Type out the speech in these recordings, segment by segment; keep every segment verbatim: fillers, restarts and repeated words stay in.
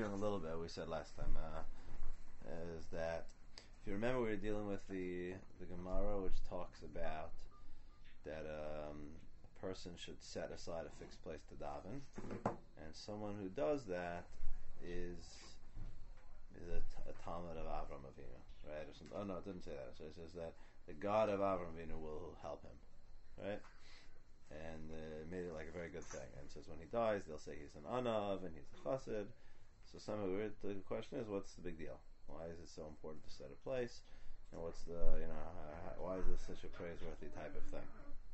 continuing a little bit, we said last time, uh, is that if you remember, we were dealing with the the Gemara, which talks about that um, a person should set aside a fixed place to daven, and someone who does that is is a, a Talmud of Avram Avinu, right? Or some, oh no, it didn't say that. So it says that the God of Avram Avinu will help him, right? And uh, it made it like a very good thing. And it says when he dies, they'll say he's an Anav and he's a Chassid. So some of it, the question is, what's the big deal? Why is it so important to set a place? And what's the, you know, how, why is this such a praiseworthy type of thing?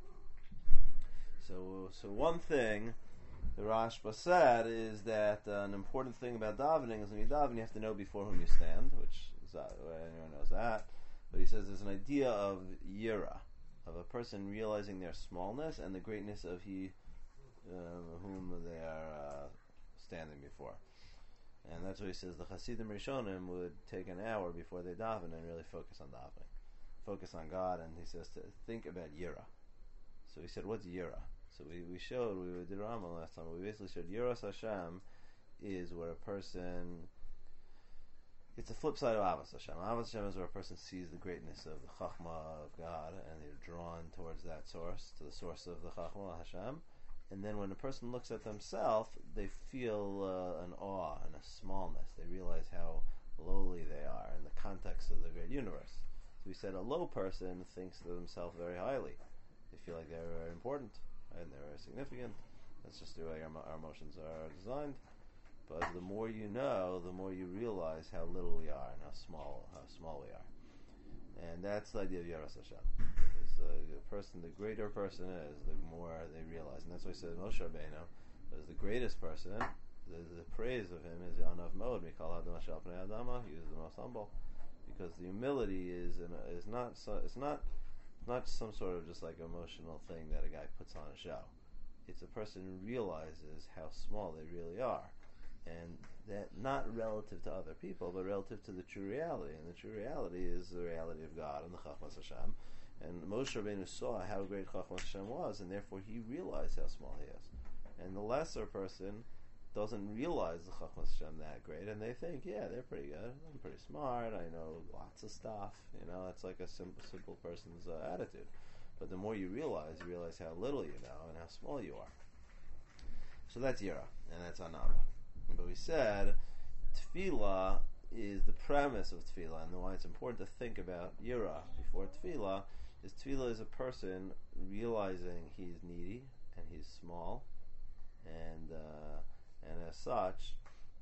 So, so one thing the Rashba said is that uh, an important thing about davening is when you daven, you have to know before whom you stand, which is that, anyone knows that. But he says there's an idea of yira, of a person realizing their smallness and the greatness of he uh, whom they are uh, standing before. And that's what he says the Hasidim Rishonim would take an hour before they daven and really focus on davening, focus on God, and he says to think about yira. So he said, what's yira? So we, we showed, we did Rama last time, we basically showed Yiras Hashem is where a person, it's a flip side of Avos Hashem. Avos Hashem is where a person sees the greatness of the Chachma of God, and they're drawn towards that source, to the source of the Chachma Hashem. And then when a person looks at themselves, they feel uh, an awe and a smallness. They realize how lowly they are in the context of the great universe. So we said a low person thinks of themselves very highly. They feel like they're very important and they're very significant. That's just the way our, our emotions are designed. But the more you know, the more you realize how little we are and how small how small we are. And that's the idea of Yiras Hashem. Is uh, the person, the greater a person is, the more they realize. And that's why he said Moshe Rabbeinu was the greatest person. The, the praise of him is Yanav Mod. Mikal Adam Hashal Pnei Adama. He was the most humble, because the humility is in a, is not so, it's not not some sort of just like emotional thing that a guy puts on a show. It's a person who realizes how small they really are, and that not relative to other people, but relative to the true reality. And the true reality is the reality of God and the Chachmas Hashem. And Moshe Rabbeinu saw how great Chachmas Hashem was, and therefore he realized how small he is. And the lesser person doesn't realize the Chachmas Hashem that great, and they think, yeah, they're pretty good. I'm pretty smart. I know lots of stuff. You know, it's like a simple, simple person's uh, attitude. But the more you realize, you realize how little you know and how small you are. So that's Yira, and that's Anava. But we said Tefillah is the premise of Tefillah, and why it's important to think about Yira before Tefillah is Tefillah is a person realizing he's needy and he's small, and uh, and as such,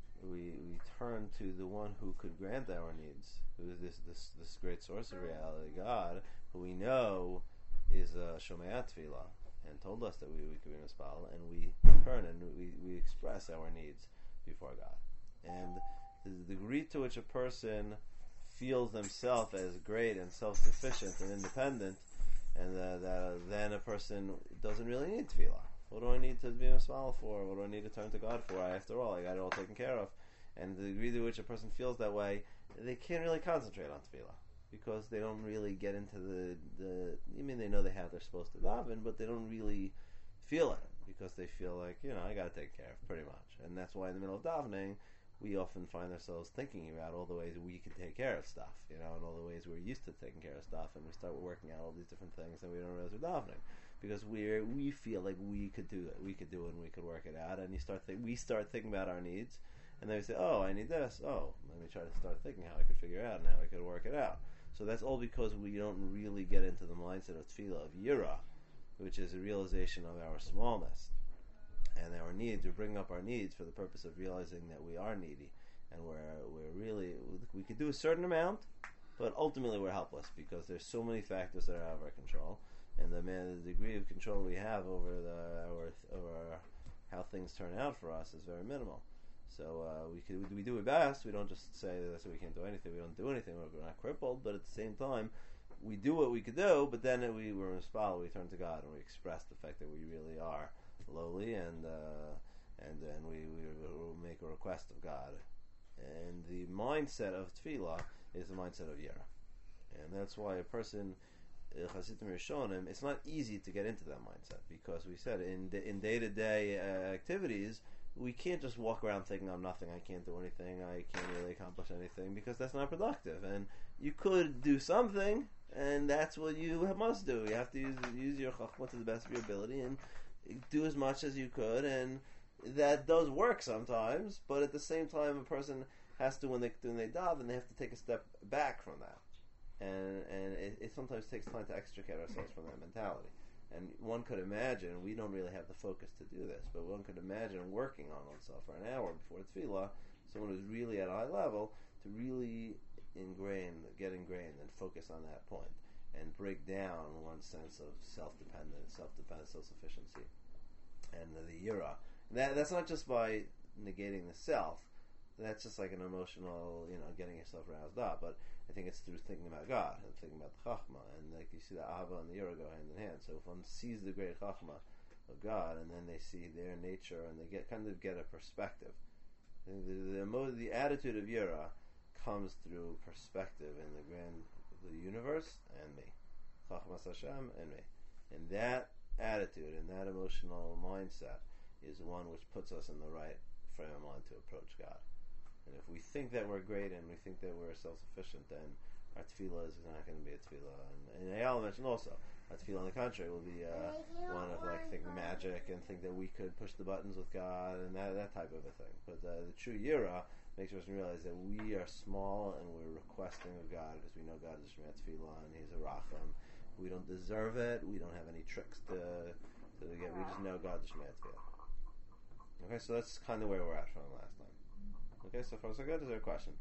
we we turn to the one who could grant our needs, who is this this this great source of reality, God, who we know is a Shomea Tefillah, and told us that we, we could be Mispal, and we turn and we, we express our needs before God. And the degree to which a person feels themselves as great and self-sufficient and independent, and uh, that then a person doesn't really need Tefillah. What do I need to be a smile for? What do I need to turn to God for? I, after all, I got it all taken care of. And the degree to which a person feels that way, they can't really concentrate on Tefillah, because they don't really get into the, the I mean, they know they have, they're supposed to daven, but they don't really feel it, because they feel like, you know, I got to take care of pretty much. And that's why in the middle of davening, we often find ourselves thinking about all the ways we can take care of stuff, you know, and all the ways we're used to taking care of stuff, and we start working out all these different things, and we don't realize we're davening, because we we feel like we could do it, we could do it, and we could work it out. And you start th- we start thinking about our needs, and then we say, oh, I need this. Oh, let me try to start thinking how I could figure it out and how I could work it out. So that's all because we don't really get into the mindset of tefillah, of yira, which is a realization of our smallness and our needs. We bring up our needs for the purpose of realizing that we are needy, and we're we're really we could do a certain amount, but ultimately we're helpless, because there's so many factors that are out of our control, and the, man, the degree of control we have over the over, over how things turn out for us is very minimal. So uh, we could we do our best. We don't just say that we can't do anything. We don't do anything. We're not crippled, but at the same time, we do what we could do. But then we we're in spal. We turn to God and we express the fact that we really are lowly, and uh, and then we we will make a request of God. And the mindset of tefillah is the mindset of yira, and that's why a person, Chasidim Rishonim, it's not easy to get into that mindset, because we said in in day to day activities, we can't just walk around thinking I'm nothing, I can't do anything, I can't really accomplish anything, because that's not productive. And you could do something, and that's what you must do. You have to use, use your chachma to the best of your ability and do as much as you could, and that does work sometimes, but at the same time a person has to, when they, when they daven, they have to take a step back from that. And and it, it sometimes takes time to extricate ourselves from that mentality. And one could imagine, we don't really have the focus to do this, but one could imagine working on oneself for an hour before tefillah, someone who's really at a high level, to really ingrain, get ingrained and focus on that point, and break down one's sense of self-dependence, self-dependence, self-sufficiency, and the, the yira. That, that's not just by negating the self, that's just like an emotional, you know, getting yourself roused up, but I think it's through thinking about God and thinking about the Chachma, and like you see the Ahava and the Yira go hand in hand. So if one sees the great Chachma of God, and then they see their nature, and they get kind of get a perspective. And the, the the attitude of Yira comes through perspective in the grand, the universe and me, Chachmas Hashem and me, and that attitude and that emotional mindset is one which puts us in the right frame of mind to approach God. And if we think that we're great and we think that we're self-sufficient, then our tefillah is not going to be a tefillah. And, and Eyal mentioned also, our tefillah on the contrary will be uh, one of like thinking magic and think that we could push the buttons with God and that that type of a thing. But uh, the true yira makes us realize that we are small and we're requesting of God because we know God is Shemat Tefillah and He's a Racham. We don't deserve it. We don't have any tricks to to get. We just know God is Shemat Tefillah. Okay, so that's kind of where we're at from last time. Okay, so far so good. Is there a question?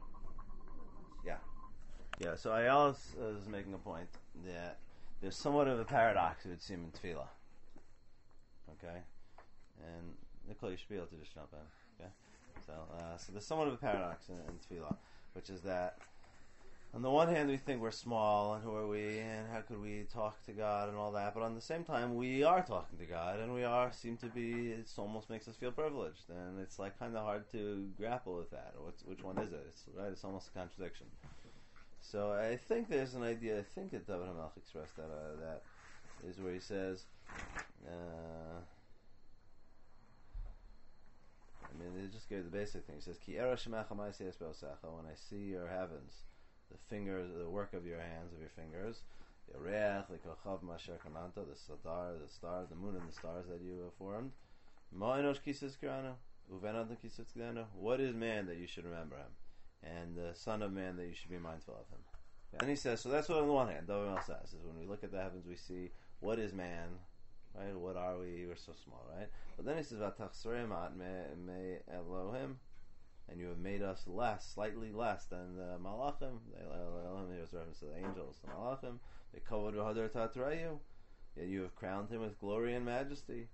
Yeah. Yeah, so Ayala is, uh, is making a point that there's somewhat of a paradox, it would seem, in Tefillah. Okay? And Nicole, you should be able to just jump in. Okay? So, uh, so there's somewhat of a paradox in, in Tefillah, which is that on the one hand we think we're small and who are we and how could we talk to God and all that, but on the same time we are talking to God and we are seem to be, it almost makes us feel privileged, and it's like kind of hard to grapple with that. What's, which one is it? It's, right? It's almost a contradiction. So I think there's an idea, I think that David HaMelech expressed that, uh, that is where he says, uh, I mean, it just gave the basic thing. He says, Ki era shemecha ma'aseh esbeosecha, when I see your heavens, the fingers, the work of your hands, of your fingers, Yereach, Likochav, Masher Kananta, the star, the stars, the moon and the stars that you have formed. Ma'inosh kisas kirana, uvenad kisas kirana. What is man that you should remember him? And the son of man that you should be mindful of him. Okay. And he says, so that's what on the one hand, David HaMelech says, is when we look at the heavens, we see, what is man? Right? What are we? We're so small, right? But then he says, Vatachsremat me Elohim, and you have made us less, slightly less than the Malachim. Here's reference to the angels, the Malachim. They covered Hadar Tatrayu, and you have crowned him with glory and majesty.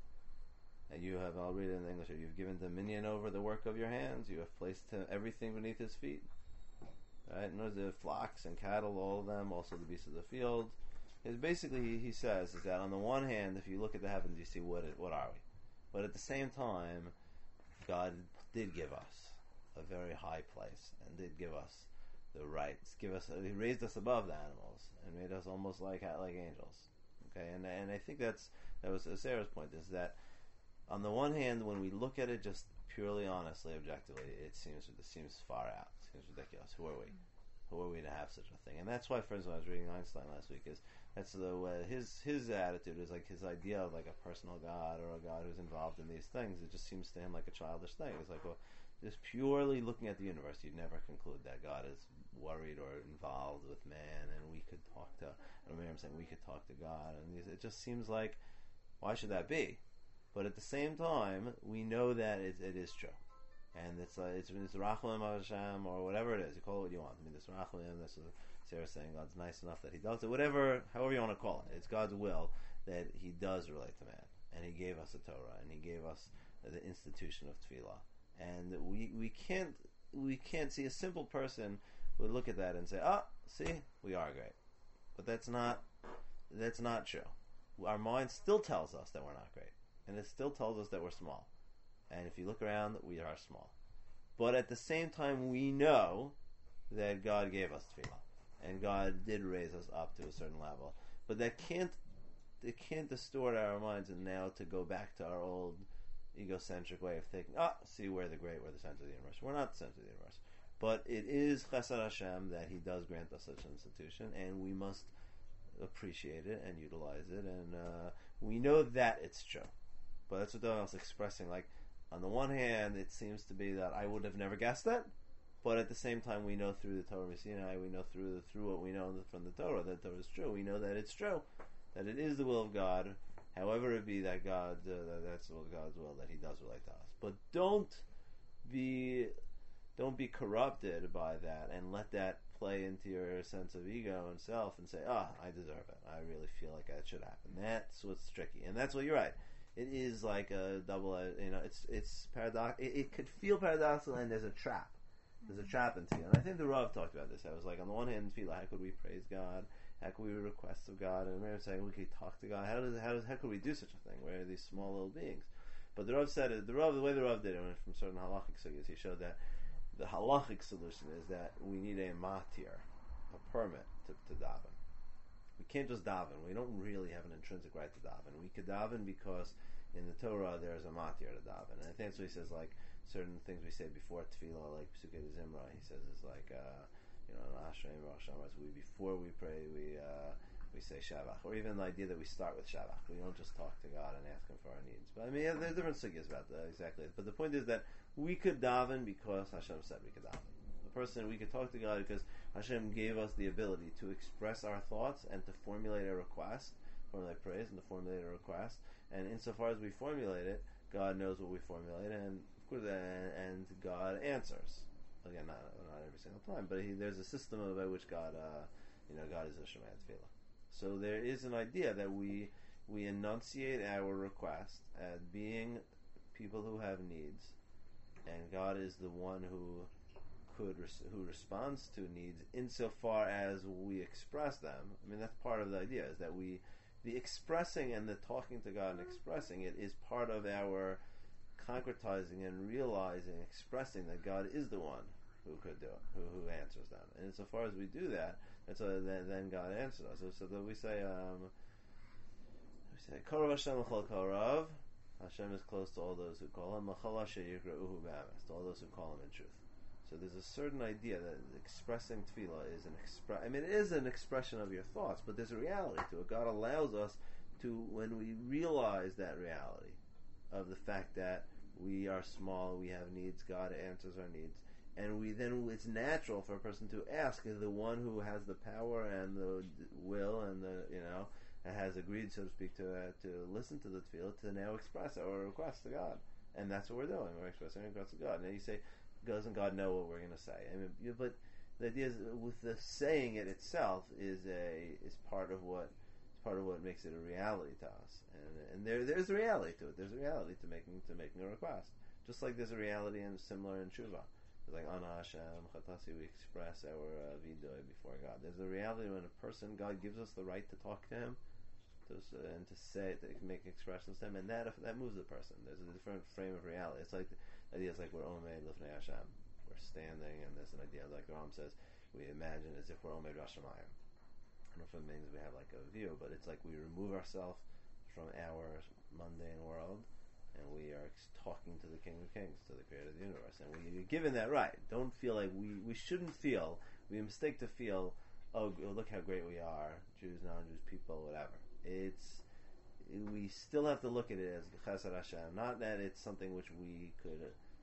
And you have, I'll read it in English, you've given dominion over the work of your hands. You have placed him, everything beneath his feet. Right? And the flocks and cattle, all of them, also the beasts of the field. It's basically, he, he says, is that on the one hand, if you look at the heavens, you see what it, what are we? But at the same time, God did give us a very high place and did give us the rights. Give us, He raised us above the animals and made us almost like like angels. Okay, and and I think that's that was Sarah's point, is that on the one hand, when we look at it just purely honestly, objectively, it seems it seems far out. It seems ridiculous. Who are we? Who are we to have such a thing? And that's why, for instance, when I was reading Einstein last week, is that's the way his his attitude is, like his idea of like a personal God or a God who's involved in these things. It just seems to him like a childish thing. It's like, well, just purely looking at the universe, you'd never conclude that God is worried or involved with man, and we could talk to. I remember him saying we could talk to God, and it just seems like, why should that be? But at the same time, we know that it, it is true. And it's uh, it's it's Rachlim Hashem or whatever it is. You call it what you want. I mean, this Rachlim, this is Sarah saying God's nice enough that He does it. Whatever, however you want to call it, it's God's will that He does relate to man, and He gave us a Torah, and He gave us the institution of Tefillah. And we we can't we can't see a simple person would look at that and say, ah, see, we are great. But that's not that's not true. Our mind still tells us that we're not great, and it still tells us that we're small. And if you look around, we are small. But at the same time, we know that God gave us tefillah, and God did raise us up to a certain level. But that can't it can't distort our minds and now to go back to our old, egocentric way of thinking. Ah, see, we're the great, we're the center of the universe. We're not the center of the universe. But it is Chesed Hashem that He does grant us such an institution, and we must appreciate it and utilize it, and uh, we know that it's true. But that's what I was expressing. Like, on the one hand, it seems to be that I would have never guessed that, but at the same time, we know through the Torah Sinai, we know through the, through what we know from the Torah that the Torah is true. We know that it's true, that it is the will of God. However it be that God, uh, that that's God's will, that He does relate to us. But don't be, don't be corrupted by that, and let that play into your sense of ego and self, and say, "Ah, oh, I deserve it. I really feel like that should happen." That's what's tricky, and that's what you're right. It is like a double, you know, it's it's paradox. It, it could feel paradoxical, and there's a trap. There's a trap in tefillah, and I think the Rav talked about this. I was like, on the one hand, in tefillah, how could we praise God? How could we request of God? And we were saying we could talk to God. How does how does how could we do such a thing? We're these small little beings. But the Rav said it. The Rav, the way the Rav did it, from certain halachic sugyas, he showed that the halachic solution is that we need a matir, a permit to, to daven. We can't just daven. We don't really have an intrinsic right to daven. We could daven because in the Torah there's a matir to daven, and I think that's what he says. Like certain things we say before tefillah, like Pesukei Zimra, he says is like. Uh, You know, Ashrei Rosh Hashanah, we before we pray, we uh, we say Shavach, or even the idea that we start with Shavach. We don't just talk to God and ask Him for our needs. But I mean, yeah, there's different sugyas about that exactly. But the point is that we could daven because Hashem said we could daven. The person we could talk to God because Hashem gave us the ability to express our thoughts and to formulate a request, formulate praise and to formulate a request. And insofar as we formulate it, God knows what we formulate, and of course, and, and God answers. Again, not, not every single time, but he, there's a system by which God, uh, you know, God is a Shemaya Tefillah. So there is an idea that we we enunciate our request as being people who have needs, and God is the one who could res- who responds to needs insofar as we express them. I mean, that's part of the idea, is that we the expressing and the talking to God and expressing it is part of our concretizing and realizing, expressing that God is the one who could do it, who, who answers them. And insofar as we do that, that's a, then, then God answers us. So, so that we say, um, we say, Korav Hashem l'chol korav. Hashem is close to all those who call Him. L'chol asher yikra'uhu b'emes, to all those who call Him in truth. So there's a certain idea that expressing tefillah is an express. I mean, it is an expression of your thoughts, but there's a reality to it. God allows us to, when we realize that reality of the fact that we are small, we have needs, God answers our needs, and we then it's natural for a person to ask the one who has the power and the will and the, you know, and has agreed, so to speak, to uh, to listen to the tefillah, to now express our request to God. And that's what we're doing. We're expressing our request to God. And then you say, doesn't God know what we're going to say? I mean, you, but the idea is, with the saying it itself is a is part of what is part of what makes it a reality to us. And and there there's a reality to it. There's a reality to making to making a request. Just like there's a reality and similar in tshuva. Like Ana Hashem Chatasi, we express our uh, vidoy before God. There's a reality when a person, God gives us the right to talk to Him, to, uh, and to say, to make expressions to Him, and that that moves the person. There's a different frame of reality. It's like the idea is like we're Omed Lifnei Hashem. We're standing, and there's an idea like the Ram says. We imagine as if we're Omed Rosh Hashanah. I don't know if it means we have like a view, but it's like we remove ourselves from our mundane world, and we are talking to the King of Kings, to the Creator of the universe, and we are given that right. Don't feel like we, we shouldn't feel, we mistake to feel, oh, look how great we are, Jews, non-Jews, people, whatever. It's, we still have to look at it as Chesed Hashem, not that it's something which we could,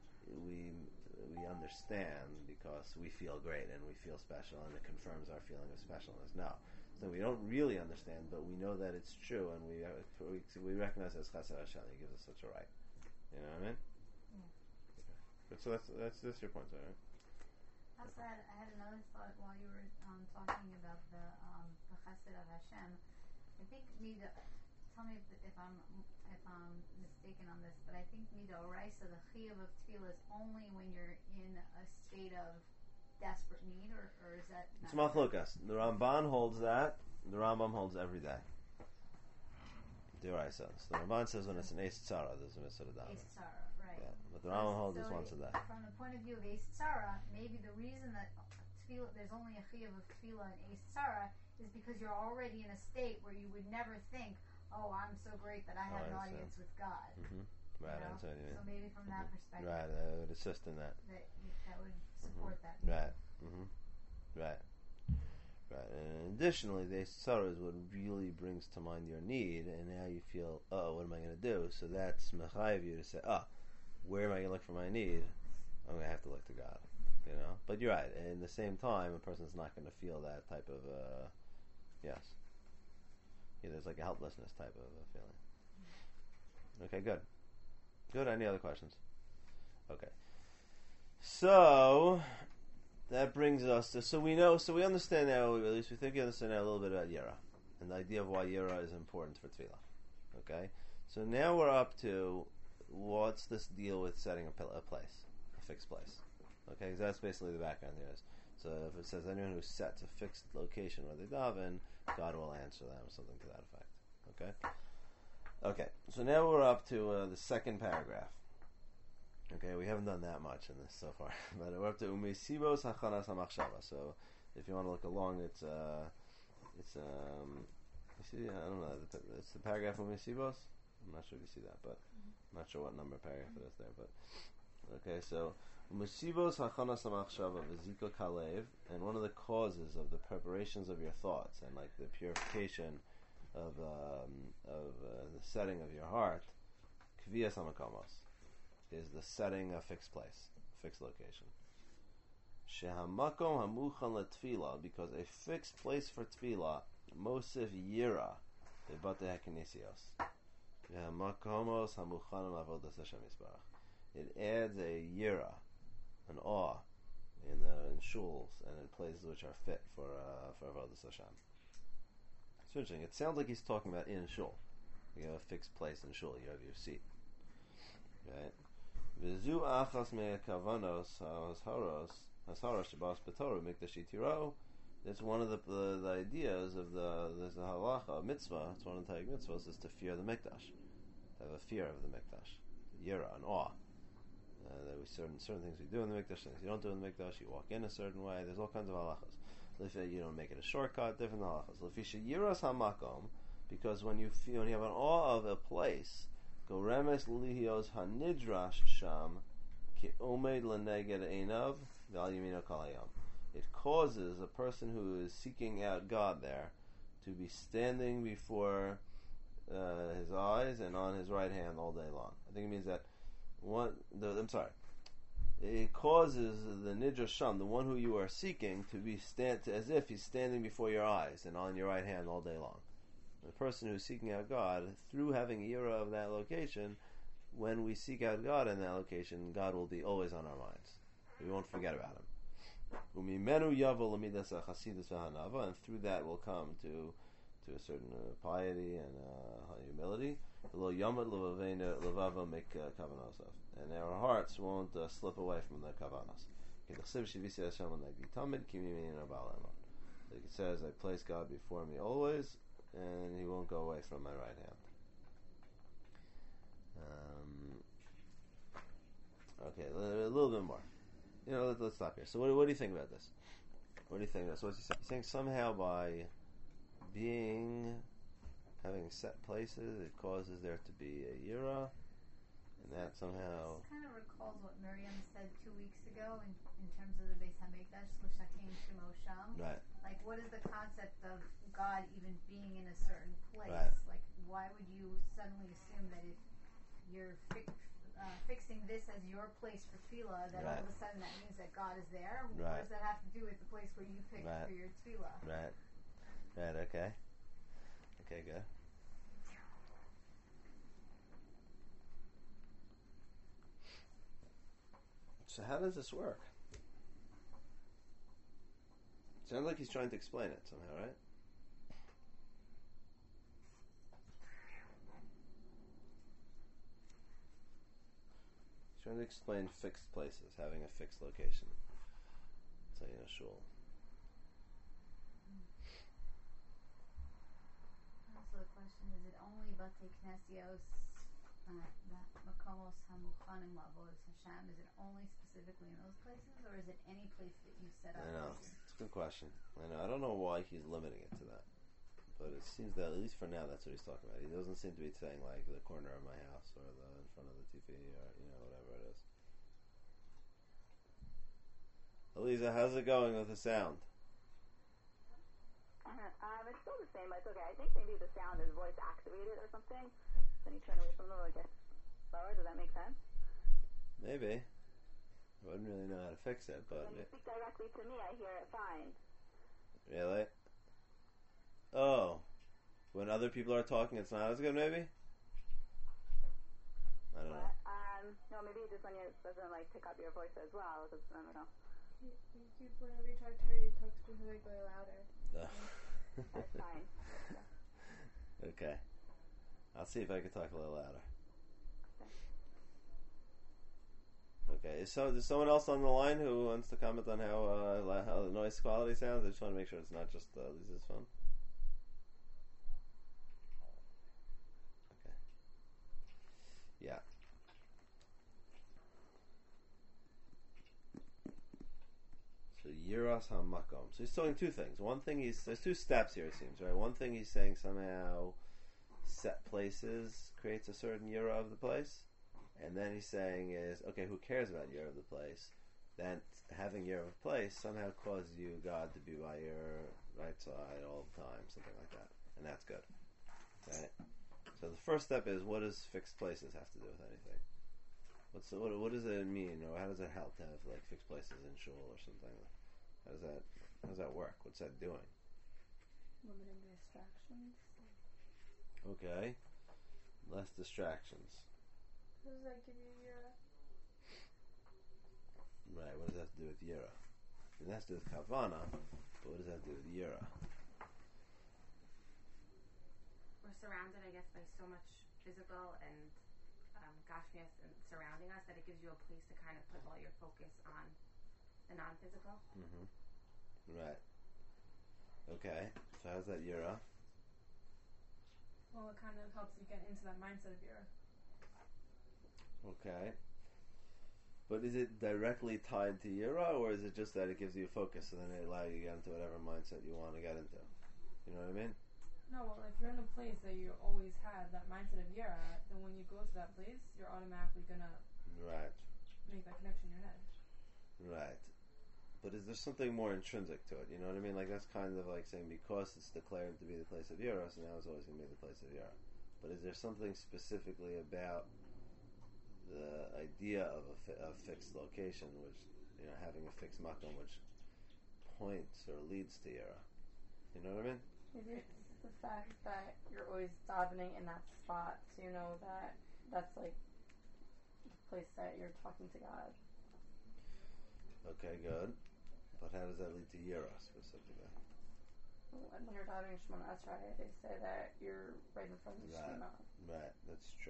we we understand because we feel great and we feel special and it confirms our feeling of specialness. No. So we don't really understand, but we know that it's true, and we we, we recognize it as Chesed Hashem. He gives us such a right. You know what I mean? Yeah. Okay. But so that's that's that's your point, right? Also, I had, I had another thought while you were um, talking about the um, the Chesed of Hashem. I think Mida. Tell me if, if I'm if I'm mistaken on this, but I think Mida Oraisa, the Chiyuv of Tefillah, is only when you're in a state of desperate need, or, or is that not? It's Machlokas. The Ramban holds that. The Rambam holds every day. The Oraisa. So the Ramban says when it's an Eis Tzara, there's a mitzvah to daven. Eis Tzara, right? Yeah, but the Rambam holds so this once a day. From the point of view of Eis Tzara, maybe the reason that tefillah, there's only a Chiyuv of Tefillah in Eis Tzara is because you're already in a state where you would never think, oh, I'm so great that I have oh, an audience with God. Mm-hmm. Right, You know? that's what you mean. So maybe from that perspective, Right, that would assist in that. that that would support that. Right. Mm-hmm. Right. Right. And additionally, the Eitzah is what really brings to mind your need, and now you feel, oh, what am I going to do? So that's mechayev you to say, oh, where am I going to look for my need? I'm going to have to look to God. You know. But you're right. In the same time, a person's not going to feel that type of, uh, yes. Yeah, there's like a helplessness type of uh, feeling. Okay, good. Good. Any other questions? Okay. So that brings us to, so we know, so we understand now, at least we think we understand now a little bit about Yira and the idea of why Yira is important for Tefillah. Okay? So now we're up to what's this deal with setting a, a place, a fixed place. Okay? Because that's basically the background here. Is. So if it says anyone who sets a fixed location where they daven, God will answer them, something to that effect. Okay? Okay. So now we're up to uh, the second paragraph. Okay, we haven't done that much in this so far, but we're up to Umesibos Hachanas Hamachshava. So, if you want to look along, it's uh, it's um, you see, I don't know, it's the paragraph Umesibos. I'm not sure if you see that, but I'm not sure what number paragraph it is there. But okay, so Umesibos Hachanas Hamachshava V'Zika Kalev, and one of the causes of the preparations of your thoughts and like the purification of um, of uh, the setting of your heart, Kviyas Hamakomos, is the setting a fixed place, fixed location. Shehamakom hamuchan letfila, because a fixed place for tefillah, mosif yira, bebate hakinesios. Shehamakomos hamuchanim avodas Hashem yisbarach. It adds a yira, an awe, in the in shuls and in places which are fit for uh, for avodas Hashem. It's interesting. It sounds like he's talking about in shul. You have a fixed place in shul. You have your seat, right? V'zu achas me'kavanos ha'asharos hasharos shabas b'torah mikdash yitiro. It's one of the, the the ideas of the there's a halacha, a mitzvah. It's one of the Taig mitzvahs is to fear the mikdash, to have a fear of the mikdash, yira, an awe. Uh, that we certain certain things we do in the mikdash, things you don't do in the mikdash. You walk in a certain way. There's all kinds of halachas. You don't make it a shortcut. Different halachas. Lefisha yiras hamakom, because when you feel when you have an awe of a place. Goremes lihios hanidrash sham ki omed leneged einav v'al yamino kol hayom. It causes a person who is seeking out God there to be standing before uh, his eyes and on his right hand all day long. I think it means that one. The, I'm sorry. It causes the nidrash sham, the one who you are seeking, to be stand to, as if he's standing before your eyes and on your right hand all day long. The person who's seeking out God, through having a yira of that location, when we seek out God in that location, God will be always on our minds. We won't forget about Him. And through that will come to to a certain uh, piety and uh, humility. And our hearts won't uh, slip away from the kavanos. Like it says, I place God before me always, and He won't go away from my right hand. Um, okay, a little bit more. You know, let, let's stop here. So, what, what do you think about this? What do you think about this? So, what's he saying? He's saying somehow by being, having set places, it causes there to be a yira, and that somehow. This kind of recalls what Miriam said two weeks ago in, in terms of the Beis Hamikdash, L'shakim Shemo Sham. Right. Like, what is the concept of God even being in a certain place? Right. Like, why would you suddenly assume that if you're fi- uh, fixing this as your place for tefillah, that right. all of a sudden that means that God is there? Right. What does that have to do with the place where you picked right. for your tefillah? Right. Right, okay. Okay, good. So how does this work? Sounds like he's trying to explain it somehow, right? He's trying to explain fixed places, having a fixed location. Say, you know, shul. Also, the question is: it only Batei Knesios, Makomos Hamuchanim La'avodas Hashem? Is it only specifically in those places, or is it any place that you set up? I know. It's a good question. I know. I don't know why he's limiting it to that. But it seems that, at least for now, that's what he's talking about. He doesn't seem to be saying, like, the corner of my house or the in front of the T V or, you know, whatever it is. Elisa, how's it going with the sound? Um, it's still the same, but it's okay. I think maybe the sound is voice activated or something. Then you turn away from them, it gets slower. Does that make sense? Maybe. I wouldn't really know how to fix it, but... When you speak directly to me, I hear it fine. Really? Oh. When other people are talking, it's not as good, maybe? I don't know. But, um, no, maybe just when it doesn't, like, pick up your voice as well. Just, I don't know. You, you keep, whenever you talk to her, you talk specifically louder. That's fine. Okay. I'll see if I can talk a little louder. Okay. Is, so, is someone else on the line who wants to comment on how uh, how the noise quality sounds? I just want to make sure it's not just uh, Lisa's phone. Okay. Yeah. So Yiras HaMakom. So he's talking two things. One thing he's there's two steps here. It seems right. One thing he's saying somehow set places creates a certain Yira of the place. And then he's saying is, okay, who cares about year of the place? Then having year of the place somehow causes you, God, to be by your right side all the time, something like that. And that's good. Right? So the first step is, what does fixed places have to do with anything? What's the, what, what does it mean, or how does it help to have like fixed places in shul or something? How does that how does that work? What's that doing? Limiting distractions. Okay. Less distractions. How does that give you your... Right, what does that have to do with Yira? It has to do with Kavana, but what does that do with Yira? We're surrounded, I guess, by so much physical and um, gashmias and surrounding us that it gives you a place to kind of put all your focus on the non-physical. Mm-hmm. Right. Okay, so how's that Yira? Well, it kind of helps you get into that mindset of your... Okay. But is it directly tied to Yira, or is it just that it gives you focus and then it allows you to get into whatever mindset you want to get into? You know what I mean? No, well, if you're in a place that you always had that mindset of Yira, then when you go to that place, you're automatically going to Right. make that connection in your head. Right. But is there something more intrinsic to it? You know what I mean? Like that's kind of like saying because it's declared to be the place of Yira, so now it's always going to be the place of Yira. But is there something specifically about the idea of a, fi- a fixed location, which, you know, having a fixed makom, which points or leads to Yira? You know what I mean? Maybe it's the fact that you're always davening in that spot, so you know that that's like the place that you're talking to God. Okay, good. But how does that lead to Yira specifically? When you're davening Shemona Esrei, they say that you're right in front of the Right. Shema. Right, that's true.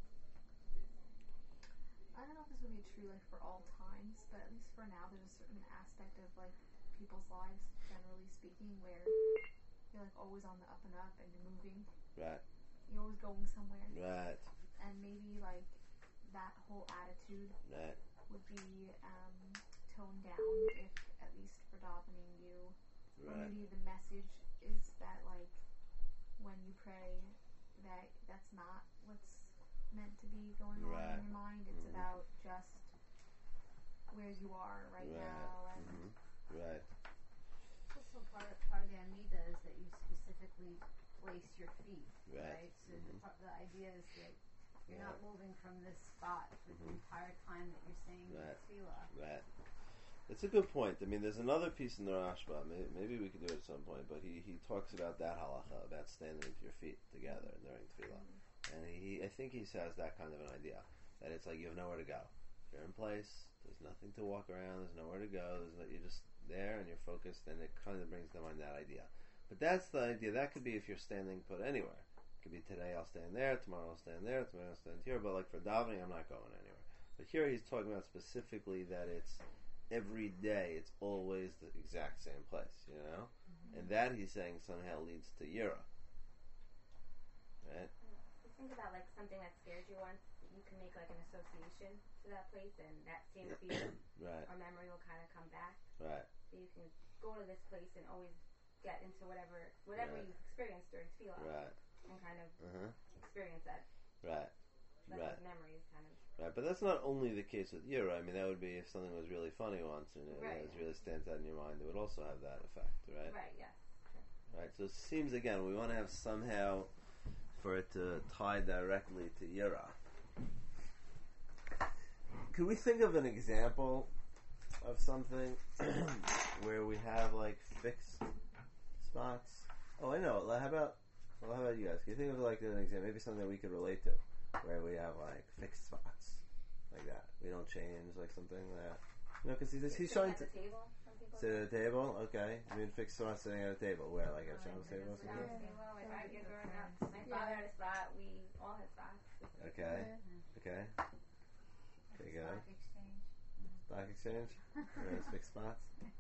I don't know if this would be true like for all times, but at least for now, there's a certain aspect of like people's lives, generally speaking, where you're like always on the up and up and you're moving. Right. You're always going somewhere. Right. And maybe like that whole attitude Right. would be um, toned down if at least for davening you. Or Right. maybe the message is that like when you pray that that's not what's meant to be going on Right. in your mind. It's Mhm. about just where you are right, Right. now. And Mhm. Right. Also, part of, part of the Amida is that you specifically place your feet, Right. right? So Mhm. the, part, the idea is that you're Yeah. not moving from this spot for the Mhm. entire time that you're saying Right. tefillah. Right. It's a good point. I mean, there's another piece in the Rashba. Maybe, maybe we could do it at some point. But he, he talks about that halacha about standing with your feet together during tefillah, mm-hmm. and he I think he says that kind of an idea that it's like you have nowhere to go. You're in place. There's nothing to walk around. There's nowhere to go. There's no, you're just there and you're focused, and it kind of brings to mind that idea. But that's the idea. That could be if you're standing put anywhere. It could be today I'll stand there, tomorrow I'll stand there, tomorrow I'll stand here. But like for davening, I'm not going anywhere. But here he's talking about specifically that it's every day, it's always the exact same place, you know? Mm-hmm. And that he's saying somehow leads to Yira. Right? Just think about like something that scared you once. You can make like an association to that place, and that same fear Right. or memory will kind of come back. Right. So you can go to this place and always get into whatever whatever Right. you experience during tefillah Right. and kind of Uh-huh. experience that. Right. That Right. those memories kind of. Right, but that's not only the case with Yira. I mean, that would be if something was really funny once and it, Right. it really stands out in your mind. It would also have that effect, right? Right. Yes. Right. So it seems again we want to have somehow for it to tie directly to Yira. Could we think of an example of something where we have like fixed spots? Oh, I know. How about well, how about you guys? Can you think of like an example, maybe something that we could relate to, where we have like fixed spots like that? We don't change, like something that you know, because he's he's Sitting trying at to the table. Some people sit do. at a table. Okay, I mean fixed spots sitting at a table. Where like at a Oh, Shabbos yeah, table or that's something? what I was Table, like Some I get people growing can. up. My Yeah. father had a spot. We all had spots. Okay, okay, okay, good. Stock exchange. Stock exchange. There's fixed spots.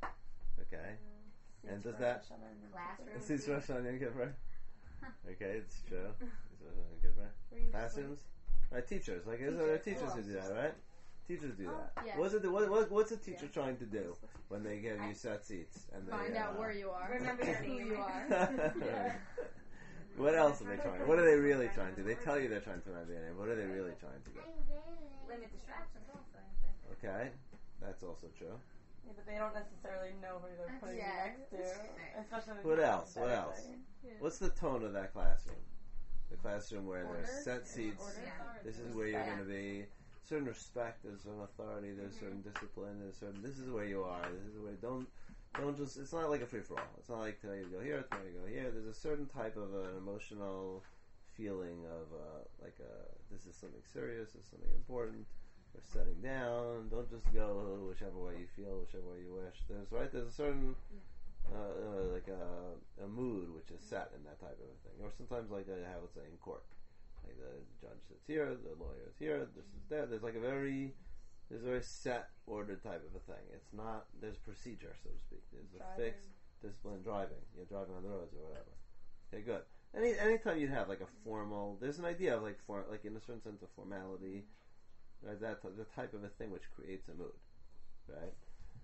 Okay. And does Seats that- for Rosh Hashanah and Classroom. Yom This is Kippur. Rosh Hashanah and Kippur. Okay, it's true. It's Rosh Hashanah and Kippur. Were you Classrooms. Right, teachers. Like, is there are Teachers. teachers who do that, right? Teachers do Oh, that. yeah. What's it? What, what, what's a teacher Yeah. trying to do when they give you set seats and they Find out uh, where you are. Remember your who name. you are. Right. What else are they trying? What are they really trying to do? They tell you they're trying to remember your name. What are they really trying to do? Limit distractions also. I think. Okay, that's also true. Yeah, but they don't necessarily know who they're putting Yeah. you next to. Especially What the else? What better else? thing. Yeah. What's the tone of that classroom? The classroom where Order? there's set seats. Order? Yeah. This is where you're Yeah. going to be. Certain respect. There's certain authority. There's certain discipline. There's certain. This is where you are. This is where don't don't just. It's not like a free for all. It's not like today you go here, tomorrow you go here. There's a certain type of an emotional feeling of uh, like a, this is something serious. This is something important. We're setting down. Don't just go whichever way you feel, whichever way you wish. There's right. There's a certain uh, uh, like a, a mood which is set in that type of a thing. Or sometimes like I have, let's say, in court. Like the judge sits here, the lawyer is here, this is there. There's like a very, there's a very set, ordered type of a thing. It's not, there's procedure, so to speak. There's a Driving. fixed discipline driving. You're driving on the roads or whatever. Okay, good. Any anytime you'd have like a formal, there's an idea of like for, like in a certain sense of formality, right? That the type of a thing which creates a mood, right?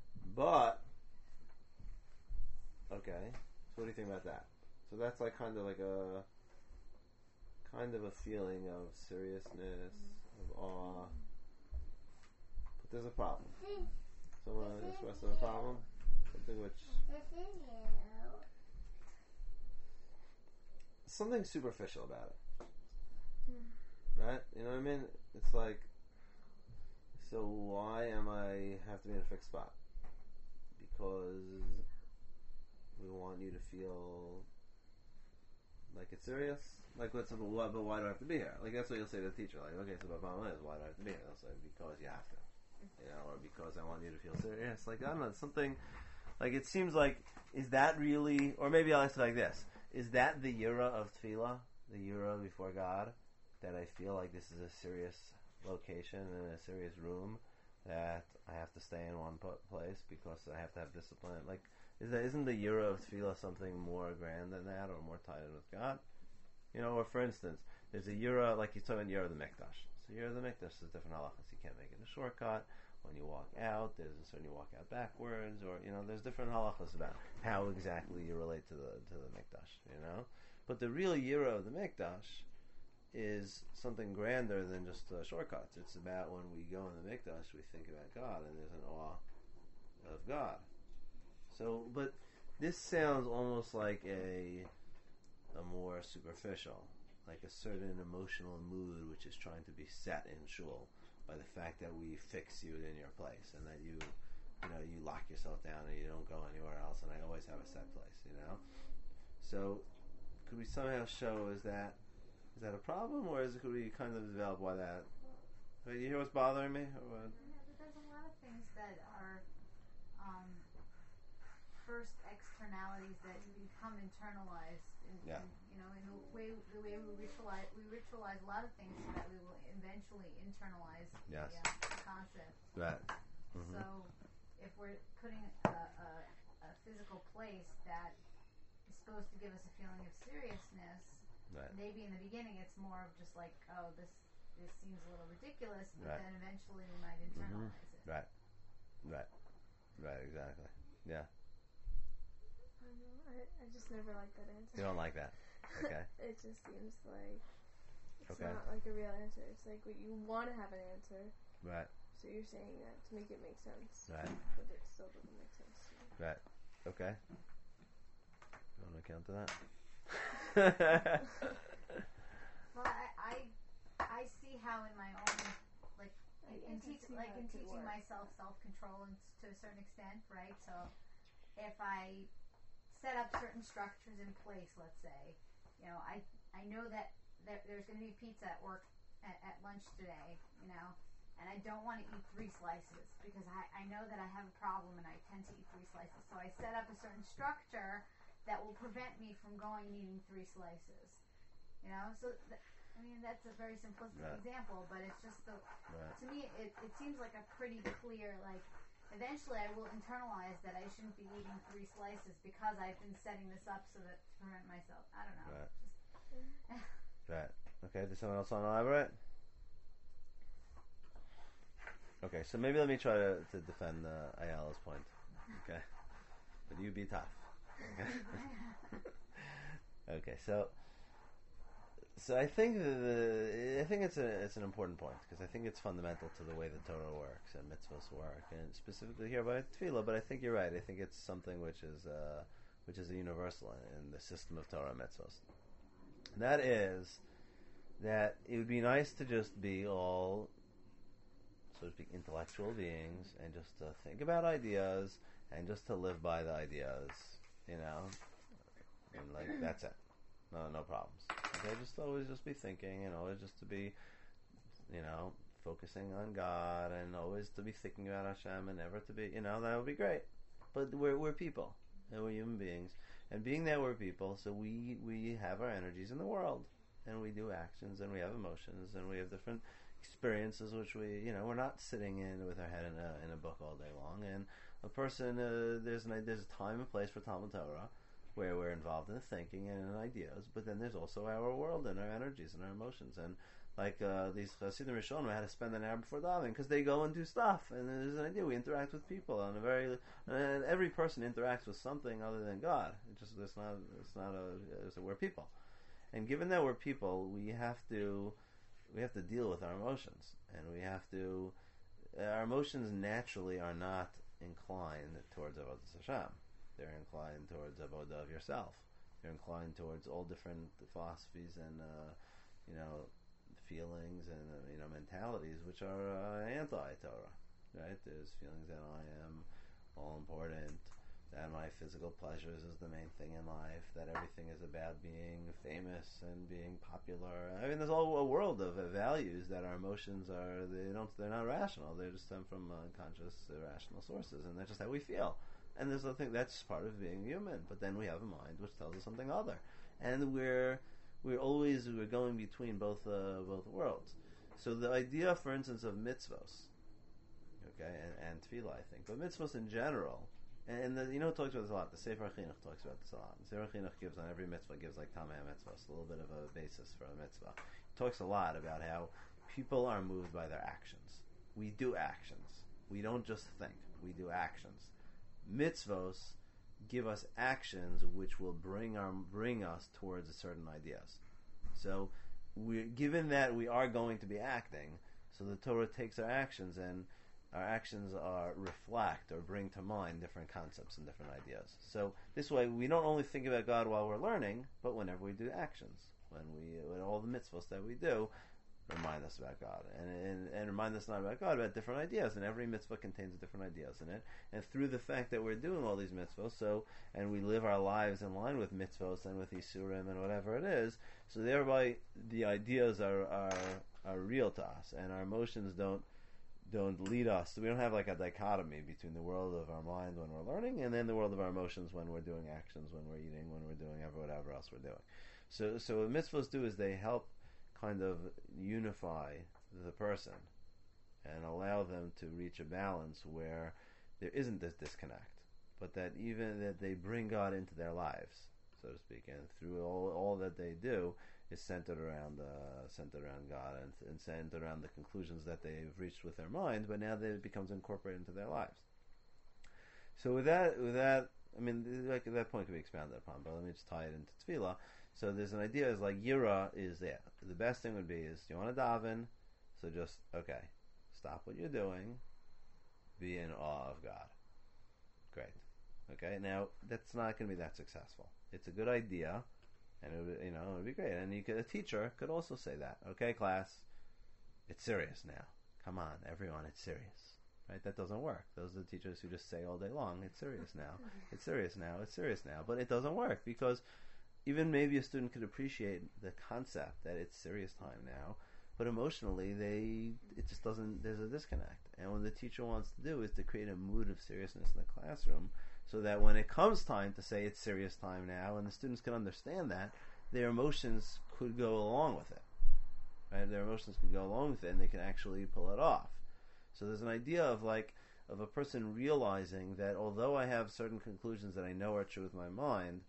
But okay, so what do you think about that? So that's like kind of like a kind of a feeling of seriousness, of awe. But there's a problem. Someone expressed a problem? Something which... Something superficial about it. Right? You know what I mean? It's like, so why am I have to be in a fixed spot? Because we want you to feel like it's serious. Like, what's but why, but why do I have to be here? Like, that's what you'll say to the teacher. Like, okay, so the problem is, why do I have to be here? They'll say, because you have to. You know, or because I want you to feel serious. Like, I don't know, something, like, it seems like, is that really, or maybe I'll ask it like this. Is that the yira of tefillah? The yira before God? That I feel like this is a serious location and a serious room that I have to stay in one po- place because I have to have discipline. Like, is that, isn't the yira of tefillah something more grand than that, or more tied in with God? You know, or for instance, there's a yira, like he's talking about yira of the mikdash. So yira of the mikdash is different halachas. You can't make it a shortcut. When you walk out, there's a certain you walk out backwards, or you know, there's different halachas about how exactly you relate to the to the mikdash. You know, but the real yira of the mikdash is something grander than just uh, shortcuts. It's about when we go in the mikdash, we think about God, and there's an awe of God. So, but this sounds almost like a a more superficial, like a certain emotional mood which is trying to be set in shul by the fact that we fix you in your place and that you, you know, you lock yourself down and you don't go anywhere else, and I always have a set place, you know. So, could we somehow show is that is that a problem, or is it, could we kind of develop why that? Wait, you hear what's bothering me? Or what? Yeah, but there's a lot of things that are um, first externalities that become internalized. In, Yeah. in, you know, in the way the way we ritualize we ritualize a lot of things so that we will eventually internalize Yes. the, uh, the concept. Right. Mhm. So, if we're putting a, a, a physical place that is supposed to give us a feeling of seriousness, Right. maybe in the beginning it's more of just like, oh, this this seems a little ridiculous, but Right. then eventually we might internalize it. Right. Right. Right. Exactly. Yeah. I, know. I, I just never liked that answer. You don't like that. Okay. It just seems like it's Okay. not like a real answer. It's like what you want to have an answer. Right. So you're saying that to make it make sense. Right. But it still doesn't make sense to me. Right. Okay. You want to count to that? Well, I, I, I see how in my own, like, I in, in guess I teach, see like how in it could teaching work. myself self-control and s- to a certain extent, right? So, if I set up certain structures in place, let's say, you know, I, I know that there, there's going to be pizza at work at, at lunch today, you know, and I don't want to eat three slices because I, I know that I have a problem and I tend to eat three slices. So I set up a certain structure that will prevent me from going and eating three slices. You know, so th- I mean that's a very simplistic Right. example, but it's just the Right. to me it, it seems like a pretty clear like. Eventually, I will internalize that I shouldn't be eating three slices because I've been setting this up so that to prevent myself. I don't know. Right. Just, Right. Okay, does someone else want to elaborate? Okay, so maybe let me try to, to defend uh, Ayala's point. Okay. But you be tough. Okay, okay so so I think the, I think it's a it's an important point because I think it's fundamental to the way the Torah works and mitzvahs work, and specifically here by tefillah. But I think you're right. I think it's something which is uh, which is a universal in the system of Torah mitzvahs. That is that it would be nice to just be all, so to speak, intellectual beings and just to think about ideas and just to live by the ideas, you know, and like that's it. No, no problems. Okay, just always just be thinking and always just to be, you know, focusing on God and always to be thinking about Hashem and never to be, you know, that would be great. But we're we're people and we're human beings, and being that we're people, so we we have our energies in the world, and we do actions and we have emotions and we have different experiences which we, you know, we're not sitting in with our head in a in a book all day long. And a person, uh, there's an there's a time and place for Talmud Torah, where we're involved in the thinking and in ideas, but then there's also our world and our energies and our emotions. And like uh, these Hasidim Rishonim had to spend an hour before davening because they go and do stuff, and there's an idea. We interact with people on a very, and every person interacts with something other than God. It just it's not it's not a it's a, we're people, and given that we're people, we have to we have to deal with our emotions, and we have to our emotions naturally are not inclined towards Avodas Hashem. They're inclined towards avodah of yourself. They're inclined towards all different philosophies and uh, you know feelings and uh, you know mentalities which are uh, anti-Torah. Right? There's feelings that I am all important, that my physical pleasures is the main thing in life, that everything is about being famous and being popular. I mean, there's all a world of uh, values that our emotions are. They don't. They're not rational. They just stem from unconscious, irrational sources, and that's just how we feel. And there's a thing that's part of being human. But then we have a mind which tells us something other, and we're we're always we're going between both uh, both worlds. So the idea, for instance, of mitzvos, okay, and, and tefillah, I think, but mitzvos in general, and the, you know, it talks about this a lot. The Sefer Chinuch talks about this a lot. The Sefer Chinuch gives on every mitzvah gives like tamei mitzvos, a little bit of a basis for a mitzvah. It talks a lot about how people are moved by their actions. We do actions. We don't just think. We do actions. Mitzvos give us actions which will bring our bring us towards certain ideas. So, we given that we are going to be acting, so the Torah takes our actions, and our actions are reflect or bring to mind different concepts and different ideas. So this way, we don't only think about God while we're learning, but whenever we do actions, when we when all the mitzvahs that we do remind us about God, and, and and remind us not about God, about different ideas. And every mitzvah contains different ideas in it. And through the fact that we're doing all these mitzvahs, so and we live our lives in line with mitzvahs and with isurim and whatever it is, so thereby the ideas are are, are real to us, and our emotions don't don't lead us. So we don't have like a dichotomy between the world of our mind when we're learning, and then the world of our emotions when we're doing actions, when we're eating, when we're doing whatever else we're doing. So so what mitzvahs do is they help kind of unify the person and allow them to reach a balance where there isn't this disconnect, but that even that they bring God into their lives, so to speak, and through all all that they do is centered around uh, centered around God and, and centered around the conclusions that they've reached with their mind, but now that it becomes incorporated into their lives. So with that with that I mean, th- like that point could be expounded upon, but let me just tie it into tefillah. So there's an idea is like yira is there. The best thing would be is you want to daven, so just okay, stop what you're doing, be in awe of God. Great. Okay. Now that's not going to be that successful. It's a good idea, and it would, you know, it would be great. And you could, a teacher could also say that. Okay, class, it's serious now. Come on, everyone, it's serious. Right? That doesn't work. Those are the teachers who just say all day long, it's serious now. It's serious now. It's serious now. But it doesn't work because even maybe a student could appreciate the concept that it's serious time now, but emotionally they it just doesn't, there's a disconnect. And what the teacher wants to do is to create a mood of seriousness in the classroom so that when it comes time to say it's serious time now and the students can understand that, their emotions could go along with it. Right? Their emotions could go along with it and they can actually pull it off. So there's an idea of like of a person realizing that although I have certain conclusions that I know are true with my mind,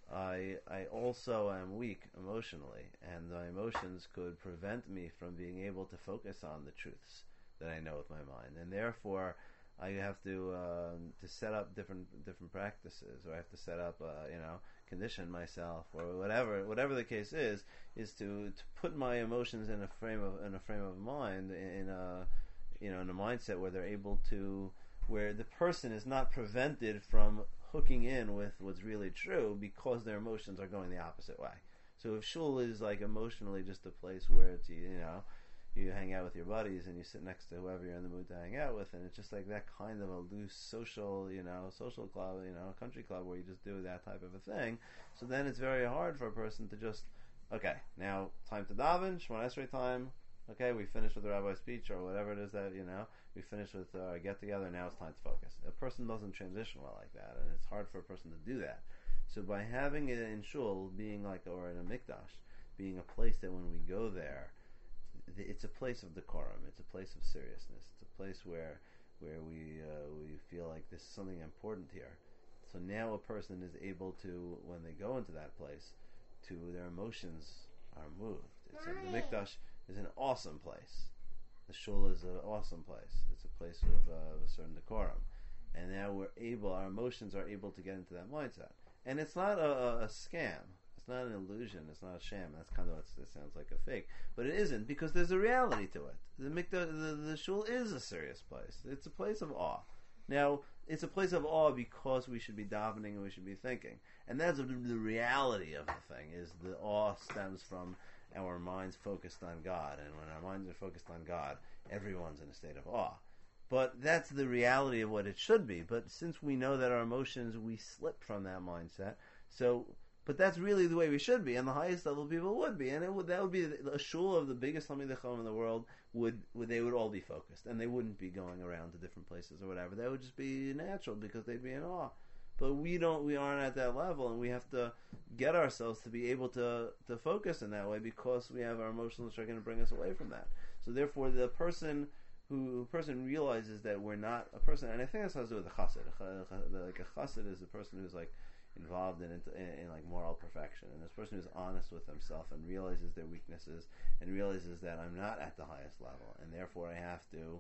I I also am weak emotionally, and my emotions could prevent me from being able to focus on the truths that I know with my mind, and therefore I have to um, to set up different different practices, or I have to set up uh, you know condition myself, or whatever whatever the case is, is to, to put my emotions in a frame of in a frame of mind in a you know in a mindset where they're able to where the person is not prevented from hooking in with what's really true because their emotions are going the opposite way. So if shul is like emotionally just a place where it's, you know, you hang out with your buddies and you sit next to whoever you're in the mood to hang out with, and it's just like that kind of a loose social, you know, social club, you know, country club where you just do that type of a thing. So then it's very hard for a person to just, okay, now time to daven, Shemona Esrei time. Okay, we finished with the rabbi's speech or whatever it is that, you know, we finished with our get-together, now it's time to focus. A person doesn't transition well like that, and it's hard for a person to do that. So by having it in shul, being like, or in a mikdash, being a place that when we go there, it's a place of decorum, it's a place of seriousness, it's a place where where we uh, we feel like this is something important here. So now a person is able to, when they go into that place, to their emotions are moved. It's a, the mikdash is an awesome place. The shul is an awesome place. It's a place of uh, a certain decorum. And now we're able, our emotions are able to get into that mindset. And it's not a, a, a scam. It's not an illusion. It's not a sham. That's kind of what it sounds like a fake. But it isn't, because there's a reality to it. The, mikdash, the, the shul is a serious place. It's a place of awe. Now, it's a place of awe because we should be davening and we should be thinking. And that's the, the reality of the thing, is the awe stems from our minds focused on God, and when our minds are focused on God, everyone's in a state of awe. But that's the reality of what it should be. But since we know that our emotions, we slip from that mindset. So, but that's really the way we should be, and the highest level people would be, and it would that would be a shul of the biggest Talmidei Chacham in the world. Would, would they would all be focused, and they wouldn't be going around to different places or whatever. That would just be natural because they'd be in awe. But we don't, we aren't at that level, and we have to get ourselves to be able to, to focus in that way because we have our emotions that are going to bring us away from that. So therefore, the person who a person realizes that we're not a person, and I think this has to do with the chassid. Like a chassid is a person who's like involved in, in in like moral perfection, and this person who's honest with himself and realizes their weaknesses and realizes that I'm not at the highest level, and therefore I have to.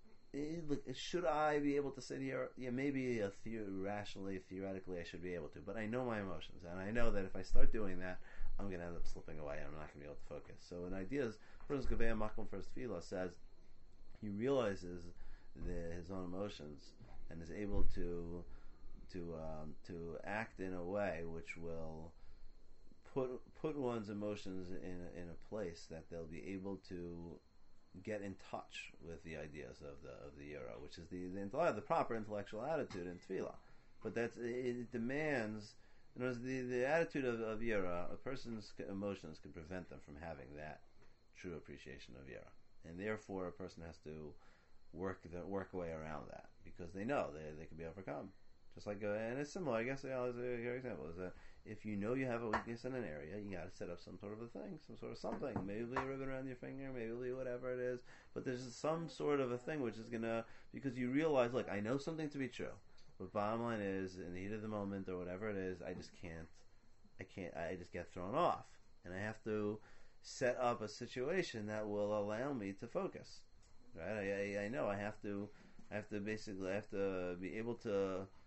Should I be able to sit here? Yeah, maybe a the- rationally, theoretically, I should be able to. But I know my emotions, and I know that if I start doing that, I'm going to end up slipping away, and I'm not going to be able to focus. So, an idea is, First Gavea Makom First Tefillah says he realizes the, his own emotions and is able to to um, to act in a way which will put put one's emotions in in a place that they'll be able to get in touch with the ideas of the of the Yira, which is the the, the proper intellectual attitude in Tefillah. But that's it, it demands, in other words, the, the attitude of, of Yira, a person's emotions can prevent them from having that true appreciation of Yira. And therefore a person has to work the, work a way around that, because they know they, they can be overcome. Just like, uh, and it's similar, I guess, you know, as a, your example is that if you know you have a weakness in an area, you got to set up some sort of a thing, some sort of something. Maybe a ribbon around your finger, maybe whatever it is. But there's some sort of a thing which is going to, because you realize, look, I know something to be true. But bottom line is, in the heat of the moment or whatever it is, I just can't, I can't, I just get thrown off. And I have to set up a situation that will allow me to focus. Right? I, I, I know I have to, I have to basically, I have to be able to,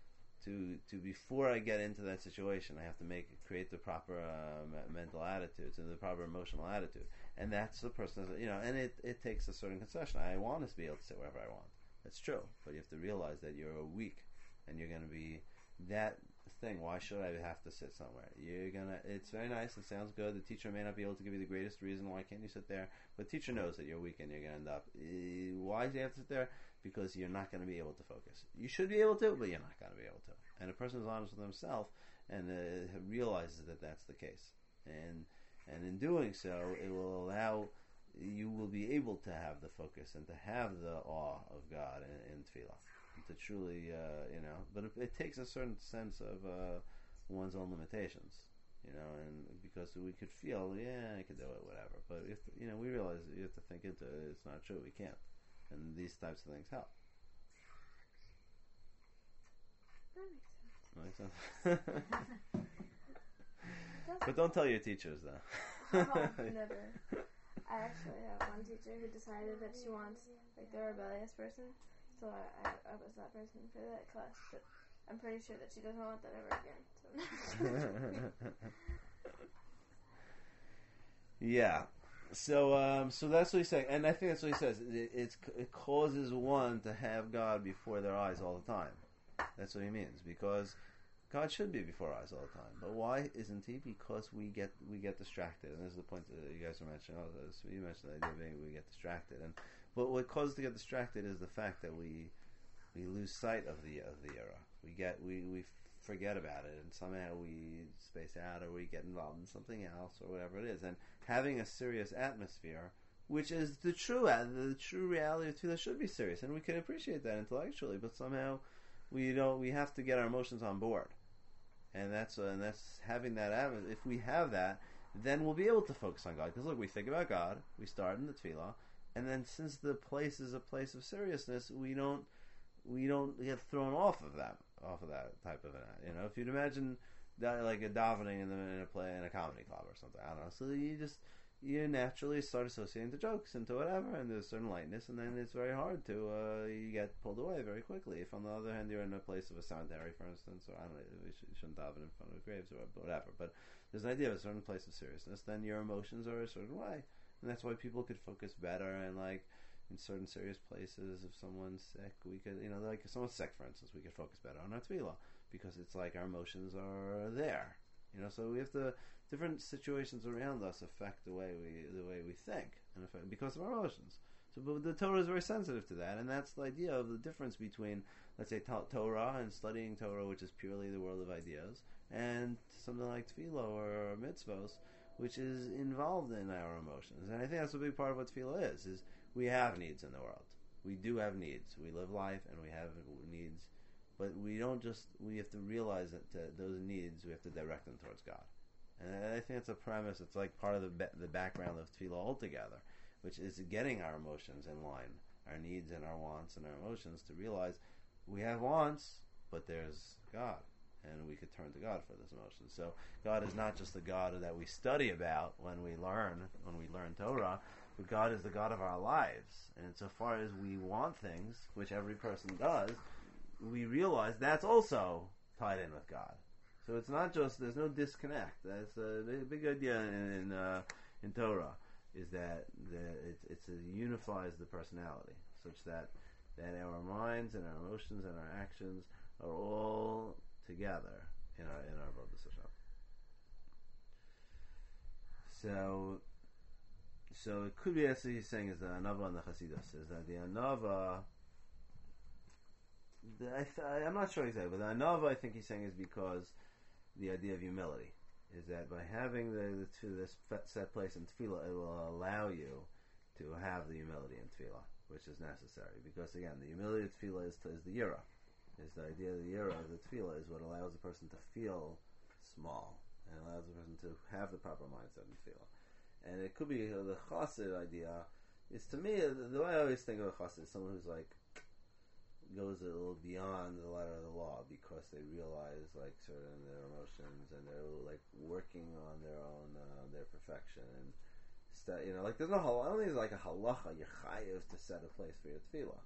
to to before I get into that situation, I have to make create the proper uh, me- mental attitudes and the proper emotional attitude, and that's the person, you know. And it, it takes a certain concession. I want to be able to sit wherever I want. That's true, but you have to realize that you're weak, and you're going to be that thing. Why should I have to sit somewhere? You're gonna. It's very nice. It sounds good. The teacher may not be able to give you the greatest reason why can't you sit there, but the teacher knows that you're weak and you're going to end up. Uh, why do you have to sit there? Because you're not going to be able to focus. You should be able to, but you're not going to be able to. And a person is honest with himself and uh, realizes that that's the case. And and in doing so, it will allow, you will be able to have the focus and to have the awe of God in, in tefillah. To truly, uh, you know, but it, it takes a certain sense of uh, one's own limitations, you know, and because we could feel, yeah, I could do it, whatever. But if, you know, we realize you have to think into it, it's not true, we can't. And these types of things help. That makes sense. Makes sense? But don't tell your teachers, though. Oh, never. I actually have one teacher who decided that she wants, like, the rebellious person. So I, I, I was that person for that class. But I'm pretty sure that she doesn't want that ever again. So. Yeah. So, um, so that's what he's saying, and I think that's what he says. It, it's, it causes one to have God before their eyes all the time. That's what he means, because God should be before our eyes all the time. But why isn't he? Because we get we get distracted, and this is the point that you guys were mentioning. Oh, this, you mentioned the idea of being we get distracted, and but what causes us to get distracted is the fact that we we lose sight of the of the era. We get we we forget about it, and somehow we space out, or we get involved in something else, or whatever it is. And having a serious atmosphere, which is the true the true reality of tefillah, should be serious, and we can appreciate that intellectually. But somehow we don't. We have to get our emotions on board, and that's uh, and that's having that atmosphere. If we have that, then we'll be able to focus on God. Because look, we think about God, we start in the tefillah, and then since the place is a place of seriousness, we don't we don't get thrown off of that. off of that type of an, you know, if you'd imagine that, like a davening in, the, in a play in a comedy club or something, I don't know. So you just you naturally start associating the jokes into whatever, and there's a certain lightness, and then it's very hard to uh, you get pulled away very quickly. If on the other hand you're in a place of a cemetery, for instance, or I don't know, you shouldn't daven in front of graves or whatever, but there's an idea of a certain place of seriousness, then your emotions are a certain way, and that's why people could focus better and like. In certain serious places, if someone's sick, we could, you know, like if someone's sick, for instance, we could focus better on our tefillah because it's like our emotions are there, you know. So we have to different situations around us affect the way we the way we think, and affect, because of our emotions. So, but the Torah is very sensitive to that, and that's the idea of the difference between, let's say, ta- Torah and studying Torah, which is purely the world of ideas, and something like tefillah or mitzvos, which is involved in our emotions. And I think that's a big part of what tefillah is. Is we have needs in the world. We do have needs. We live life and we have needs. But we don't just, we have to realize that uh, those needs, we have to direct them towards God. And I think it's a premise, it's like part of the ba- the background of tefillah altogether, which is getting our emotions in line, our needs and our wants and our emotions, to realize we have wants, but there's God. And we could turn to God for those emotions. So God is not just the God that we study about when we learn, when we learn Torah, but God is the God of our lives. And insofar as we want things, which every person does, we realize that's also tied in with God. So it's not just, there's no disconnect. That's a big, big idea in in, uh, in Torah, is that, that it it's, it unifies the personality, such that, that our minds and our emotions and our actions are all together in our in our Avodas Hashem. So, so it could be, as he's saying, is the Anava and the Chasidus, is that the Anava, the, I th- I'm not sure exactly, but the Anava I think he's saying is because the idea of humility is that by having the, the to this set place in Tefillah, it will allow you to have the humility in Tefillah, which is necessary, because again, the humility of Tefillah is, is the Yira. Is the idea of the Yira of the Tefillah is what allows a person to feel small and allows a person to have the proper mindset in Tefillah. And it could be uh, the Chassid idea is, to me, uh, the, the way I always think of a Chassid is someone who's like goes a little beyond the letter of the law because they realize like certain their emotions and they're like working on their own uh, their perfection and st- you know, like there's no hal- I don't think there's like a halacha you're chayiv to set a place for your tefillah.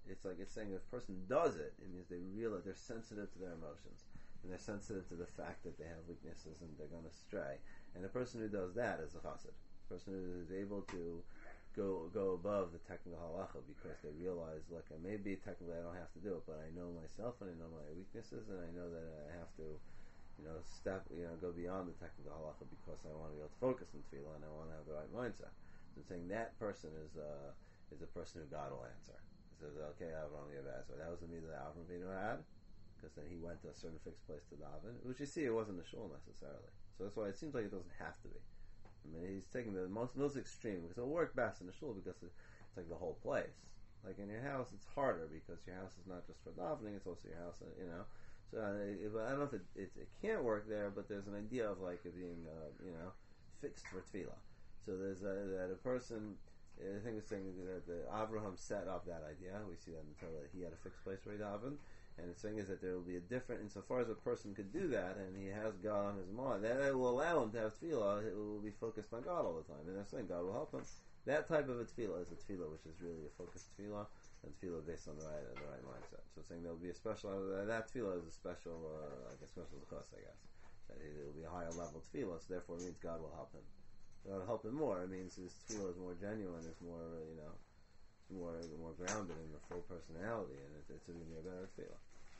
It's like it's saying if a person does it, it means they realize they're sensitive to their emotions. And they're sensitive to the fact that they have weaknesses and they're going to stray. And the person who does that is a chassid. The person who is able to go go above the technical halacha because they realize, look, maybe technically I don't have to do it, but I know myself and I know my weaknesses and I know that I have to, you know, step, you know, go beyond the technical halacha because I want to be able to focus on tefillah and I want to have the right mindset. So saying that person is uh, is a person who God will answer. He says, okay, Avram Yavazor. That was the meaning that Avram Avinu had. Because then he went to a certain fixed place to daven, which you see it wasn't a shul necessarily. So that's why it seems like it doesn't have to be. I mean, he's taking the most most extreme because it'll work best in a shul because it's like the whole place. Like in your house, it's harder because your house is not just for davening; it's also your house, you know. So uh, but I don't know if it, it it can't work there, but there's an idea of like it being uh, you know fixed for tefillah. So there's a, that a person. I think we're saying that the Abraham set up that idea. We see that in the Torah that he had a fixed place where he davened. And the thing is that there will be a different, insofar as a person could do that, and he has God on his mind, that will allow him to have tefillah. It will be focused on God all the time, and that's the thing. God will help him. That type of a tefillah is a tefillah which is really a focused tefillah, and tefillah based on the right, the right mindset. So, it's saying there will be a special. Uh, that tefillah is a special, uh, like a special zechus, I guess. That it will be a higher level tefillah. So, therefore, it means God will help him. God will help him more. It means his tefillah is more genuine. It's more, uh, you know. More, more grounded in the full personality, and it, it's going to be a better tefillah.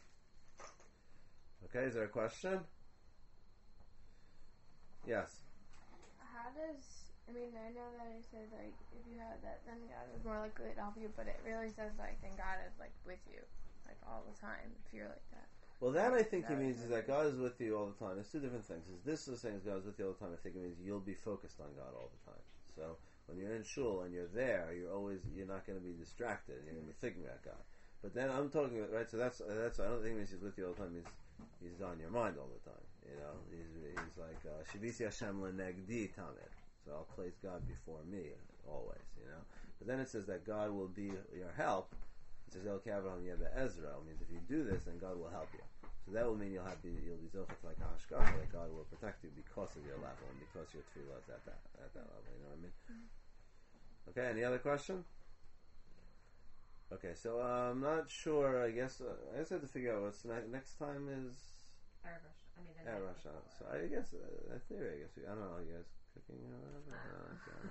Okay, is there a question? Yes. How does, I mean, I know that it says, like, if you have that, then God is more likely to help you, but it really says, like, then God is, like, with you, like, all the time, if you're like that. Well, that I think That he means is is that God is with you all the time. There's two different things. Is this is saying God is with you all the time? I think it means you'll be focused on God all the time. So when you're in shul and you're there, you're always you're not going to be distracted and you're going to be thinking about God. But then I'm talking about right. So that's that's I don't think it means he's with you all the time. He's he's on your mind all the time. You know, he's he's like Shavisi Hashem lenegdi tamid. So I'll place God before me always. You know. But then it says that God will be your help. It says El Kavram Yeba Ezra. It means if you do this, then God will help you. So that will mean you'll have be you'll be zochet like Hashgacha, that God will protect you because of your level and because your tefillah is at that at that level. You know what I mean? Mm-hmm. Okay. Any other question? Okay. So uh, I'm not sure. I guess uh, I guess I have to figure out what's ne- next time is. Erev Rosh. I mean, the Erev night Rosh. before. So I guess uh, that theory. I guess we, I don't know. You guys cooking or whatever. Uh, Uh, okay.